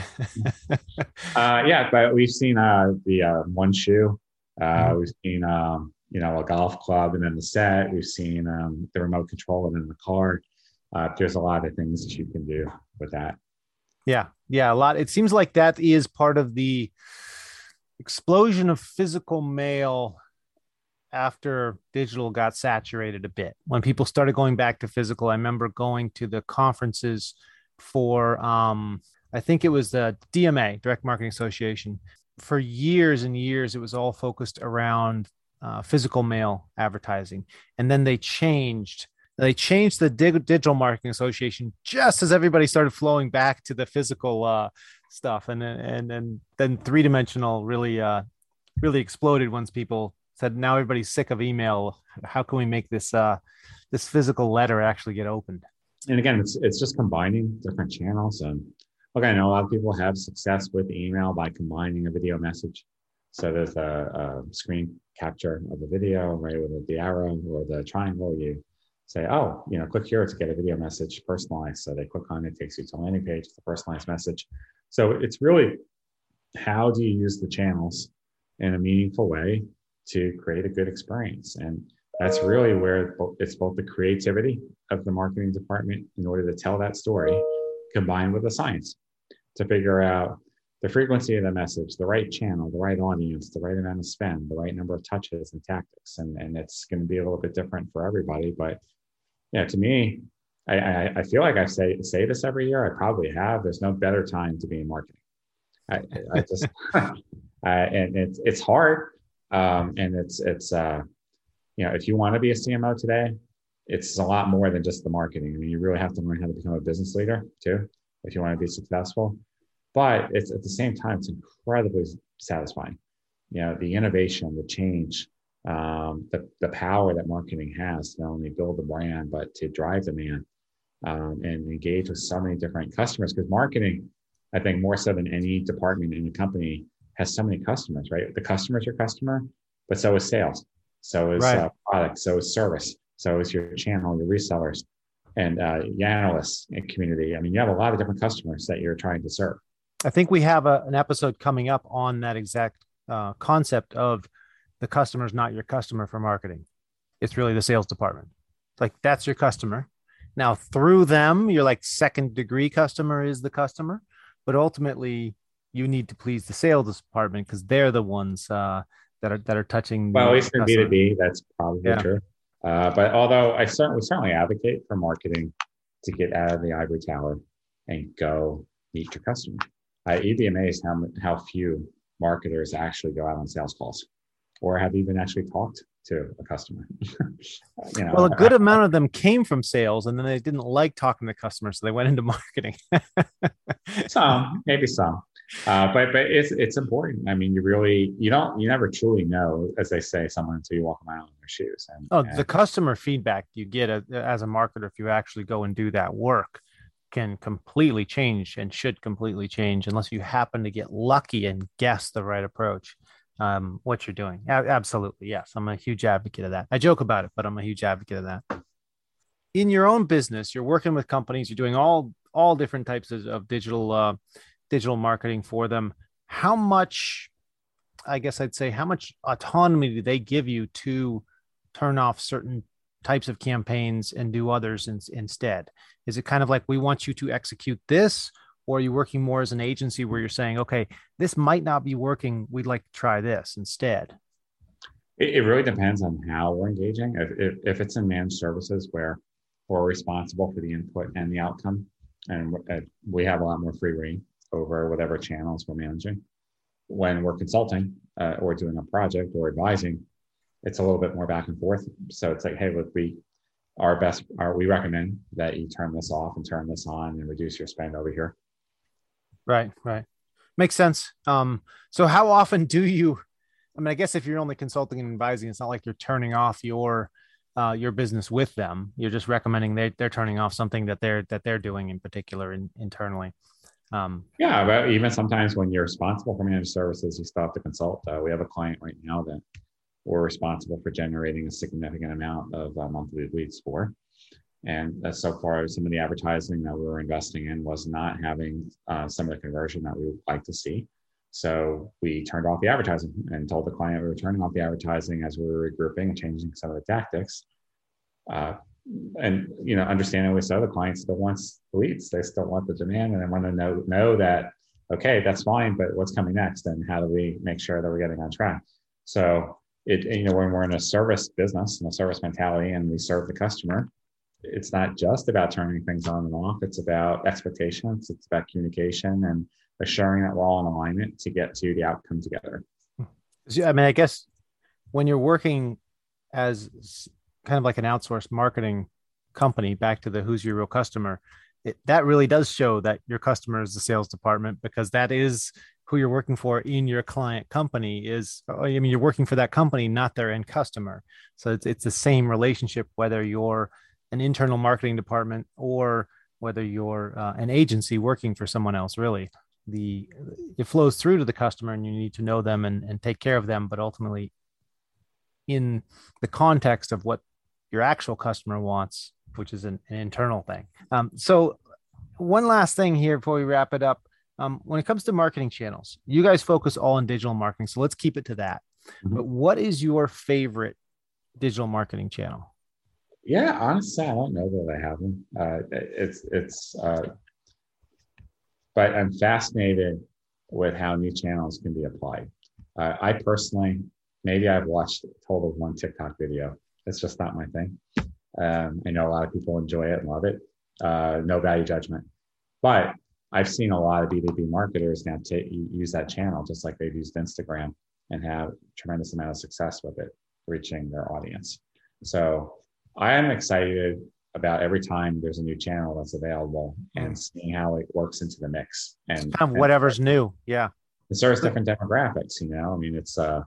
S2: uh, yeah, but we've seen uh, the uh, one shoe. Uh, we've seen, um, you know, a golf club and then the set. We've seen um, the remote control and then the car. Uh, there's a lot of things that you can do with that.
S1: Yeah, yeah, a lot. It seems like that is part of the explosion of physical mail after digital got saturated a bit. When people started going back to physical, I remember going to the conferences for, um, I think it was the D M A, Direct Marketing Association. For years and years, it was all focused around uh, physical mail advertising. And then they changed. They changed the Dig- Digital Marketing Association just as everybody started flowing back to the physical uh, stuff. And, and, and then three-dimensional really, uh, really exploded once people said now everybody's sick of email. How can we make this uh, this physical letter actually get opened?
S2: And again, it's it's just combining different channels. And look, I know a lot of people have success with email by combining a video message. So there's a, a screen capture of the video, right, with the arrow or the triangle. You say, oh, you know, click here to get a video message personalized. So they click on it, takes you to a landing page, the personalized message. So it's really, how do you use the channels in a meaningful way to create a good experience? And that's really where it's both the creativity of the marketing department in order to tell that story, combined with the science to figure out the frequency of the message, the right channel, the right audience, the right amount of spend, the right number of touches and tactics. And, and it's going to be a little bit different for everybody. But yeah, to me, I, I, I feel like I say say this every year. I probably have. There's no better time to be in marketing. I, I just uh, and it's it's hard, um, and it's it's uh, you know, if you want to be a C M O today, it's a lot more than just the marketing. I mean, you really have to learn how to become a business leader too, if you want to be successful. But it's at the same time, it's incredibly satisfying. You know, the innovation, the change, um, the the power that marketing has to not only build the brand but to drive demand um, and engage with so many different customers. Because marketing, I think more so than any department in a company, has so many customers, right? The customer is your customer, but so is sales, so is right. uh, product, so is service, so is your channel, your resellers, and uh, your analysts and community. I mean, you have a lot of different customers that you're trying to serve.
S1: I think we have a, an episode coming up on that exact uh, concept of the customer's not your customer for marketing. It's really the sales department. Like, that's your customer. Now, through them, your like second degree customer is the customer, but ultimately you need to please the sales department because they're the ones uh, that are that are touching.
S2: Well, at least in B two B, that's probably
S1: yeah.
S2: true. Uh, but although I certainly certainly advocate for marketing to get out of the ivory tower and go meet your customer. Uh, you'd be amazed how how few marketers actually go out on sales calls, or have even actually talked to a customer. you know,
S1: well, a good I, amount of them came from sales, and then they didn't like talking to customers, so they went into marketing.
S2: some, maybe some, uh, but but it's it's important. I mean, you really you don't you never truly know, as they say, someone until you walk a mile in their shoes. And,
S1: oh,
S2: and,
S1: the customer feedback you get as, as a marketer, if you actually go and do that work, can completely change and should completely change unless you happen to get lucky and guess the right approach, um, what you're doing. A- absolutely. Yes. I'm a huge advocate of that. I joke about it, but I'm a huge advocate of that. In your own business, you're working with companies, you're doing all, all different types of, of digital, uh, digital marketing for them. How much, I guess I'd say, how much autonomy do they give you to turn off certain types of campaigns and do others in, instead? Is it kind of like, we want you to execute this, or are you working more as an agency where you're saying, okay, this might not be working, we'd like to try this instead?
S2: It, it really depends on how we're engaging. If, if, if it's in managed services where we're responsible for the input and the outcome, and we have a lot more free reign over whatever channels we're managing. When we're consulting uh, or doing a project or advising, it's a little bit more back and forth. So it's like, hey, look, we our best, our, we recommend that you turn this off and turn this on and reduce your spend over here.
S1: Right, right. Makes sense. Um, so how often do you, I mean, I guess if you're only consulting and advising, it's not like you're turning off your uh, your business with them. You're just recommending they, they're turning off something that they're that they're doing in particular in, internally. Um,
S2: yeah, but even sometimes when you're responsible for managed services, you still have to consult. Uh, we have a client right now that we're responsible for generating a significant amount of uh, monthly leads for. And uh, so far, some of the advertising that we were investing in was not having uh, some of the conversion that we would like to see. So we turned off the advertising and told the client we were turning off the advertising as we were regrouping and changing some of the tactics. Uh, and, you know, understandably so, the client still wants leads. They still want the demand, and they want to know, know that, okay, that's fine, but what's coming next? And how do we make sure that we're getting on track? So it, you know, when we're in a service business and a service mentality and we serve the customer, it's not just about turning things on and off. It's about expectations. It's about communication and assuring that we're all in alignment to get to the outcome together.
S1: I mean, I guess when you're working as kind of like an outsourced marketing company, back to the who's your real customer, it, that really does show that your customer is the sales department, because that is who you're working for in your client company is, I mean, you're working for that company, not their end customer. So it's, it's the same relationship, whether you're an internal marketing department or whether you're uh, an agency working for someone else. Really, the it flows through to the customer, and you need to know them and, and take care of them. But ultimately, in the context of what your actual customer wants, which is an, an internal thing. Um, so one last thing here before we wrap it up. Um, when it comes to marketing channels, you guys focus all on digital marketing. So let's keep it to that. Mm-hmm. But what is your favorite digital marketing channel?
S2: Yeah, honestly, I don't know that I have them. Uh, it's, it's, uh, but I'm fascinated with how new channels can be applied. Uh, I personally, maybe I've watched a total of one TikTok video. It's just not my thing. Um, I know a lot of people enjoy it and love it. Uh, no value judgment, but I've seen a lot of B two B marketers now t- use that channel just like they've used Instagram and have tremendous amount of success with it, reaching their audience. So I am excited about every time there's a new channel that's available and seeing how it works into the mix. And
S1: kind of whatever's and, new. Yeah.
S2: It serves different demographics, you know, I mean, it's uh,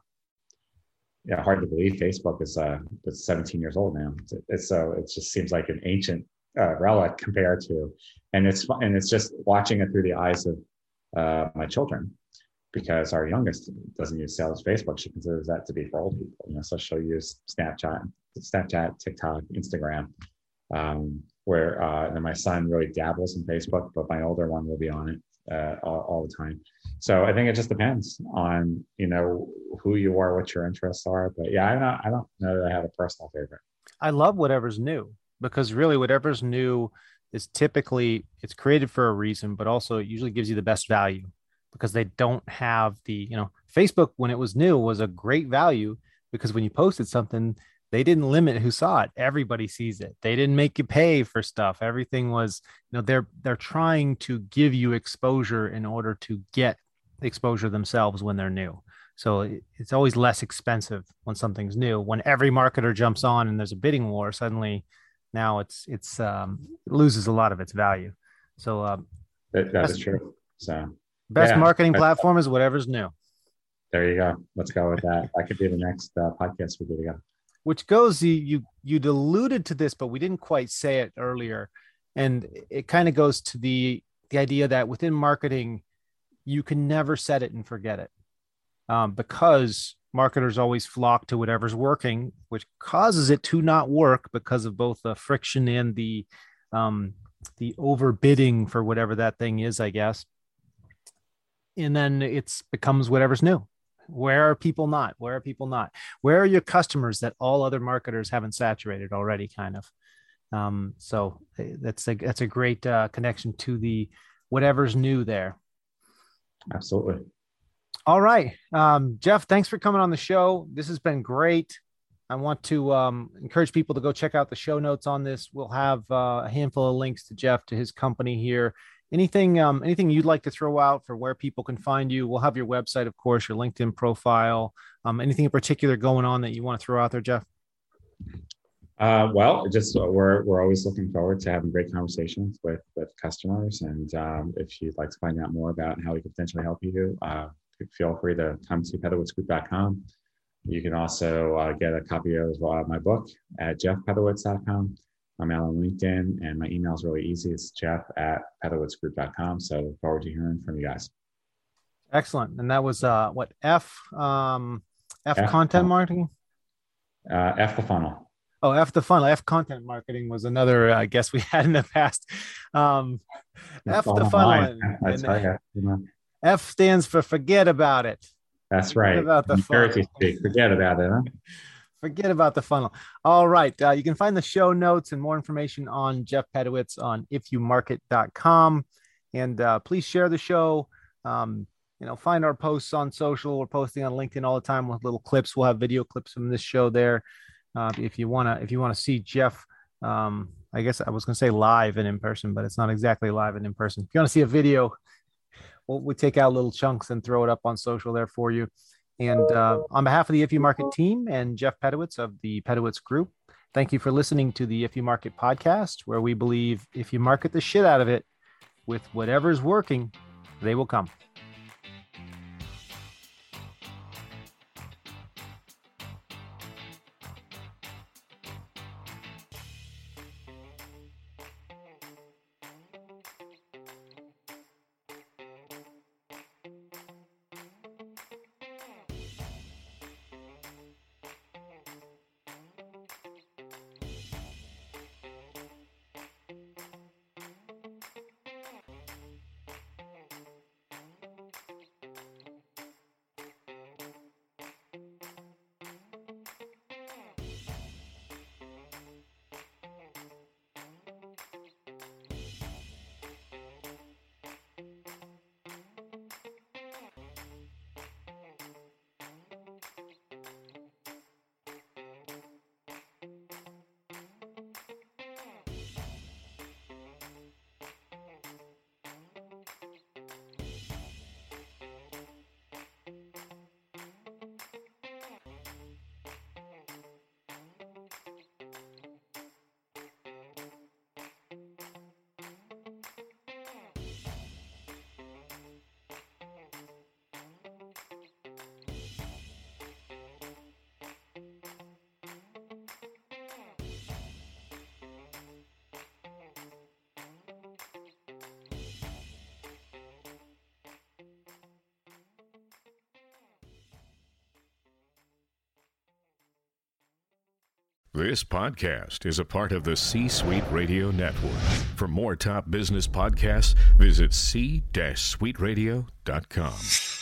S2: yeah, hard to believe Facebook is uh, it's seventeen years old now. It's, it's so it just seems like an ancient uh, relic compared to, and it's and it's just watching it through the eyes of uh, my children, because our youngest doesn't use sales Facebook. She considers that to be for old people, you know. So she'll use Snapchat, Snapchat, TikTok, Instagram, um, where uh, and my son really dabbles in Facebook, but my older one will be on it uh, all, all the time. So I think it just depends on, you know, who you are, what your interests are. But yeah, I don't, I don't know that I have a personal favorite.
S1: I love whatever's new, because really whatever's new is typically, it's created for a reason, but also it usually gives you the best value, because they don't have the, you know, Facebook when it was new was a great value, because when you posted something, they didn't limit who saw it. Everybody sees it. They didn't make you pay for stuff. Everything was, you know, they're, they're trying to give you exposure in order to get exposure themselves when they're new. So it's always less expensive when something's new. When every marketer jumps on and there's a bidding war, suddenly now it's, it's, um, it loses a lot of its value. So, um,
S2: that, that is true. So
S1: best
S2: yeah,
S1: marketing platform is whatever's new.
S2: There you go. Let's go with that. That could be the next uh, podcast we do together.
S1: Which goes, you, you, you alluded to this, but we didn't quite say it earlier. And it kind of goes to the, the idea that within marketing, you can never set it and forget it, um, because marketers always flock to whatever's working, which causes it to not work because of both the friction and the, um, the overbidding for whatever that thing is, I guess. And then it's becomes whatever's new. Where are people not? Where are people not? Where are your customers that all other marketers haven't saturated already, kind of? Um, so that's a, that's a great uh, connection to the whatever's new there.
S2: Absolutely.
S1: All right. Um, Jeff, thanks for coming on the show. This has been great. I want to um, encourage people to go check out the show notes on this. We'll have uh, a handful of links to Jeff, to his company here. Anything, um, anything you'd like to throw out for where people can find you? We'll have your website, of course, your LinkedIn profile. Um, anything in particular going on that you want to throw out there, Jeff?
S2: Uh, well, just uh, we're we're always looking forward to having great conversations with with customers. And um, if you'd like to find out more about how we could potentially help you, uh, feel free to come to pedowitz group dot com. You can also uh, get a copy of uh, my book at jeff pedowitz dot com. I'm out on LinkedIn, and my email is really easy. It's jeff at pedowitz group dot com. So look forward to hearing from you guys.
S1: Excellent. And that was uh, what F um, F, F content marketing.
S2: Uh, F the funnel.
S1: Oh, F the funnel. F content marketing was another uh, guest we had in the past. Um, F the funnel. And, and you. F stands for forget about it.
S2: That's
S1: forget
S2: right.
S1: About the funnel.
S2: Speak. Forget about it. Huh?
S1: Forget about the funnel. All right. Uh, you can find the show notes and more information on Jeff Pedowitz on if you market dot com. And uh, please share the show. Um, you know, find our posts on social. We're posting on LinkedIn all the time with little clips. We'll have video clips from this show there. Uh, if you want to, if you want to see Jeff, um, I guess I was going to say live and in person, but it's not exactly live and in person. If you want to see a video, we'll, we take out little chunks and throw it up on social there for you. And uh, on behalf of the If You Market team and Jeff Pedowitz of the Pedowitz Group, thank you for listening to the If You Market podcast, where we believe if you market the shit out of it with whatever's working, they will come.
S3: This podcast is a part of the C-Suite Radio Network. For more top business podcasts, visit c suite radio dot com.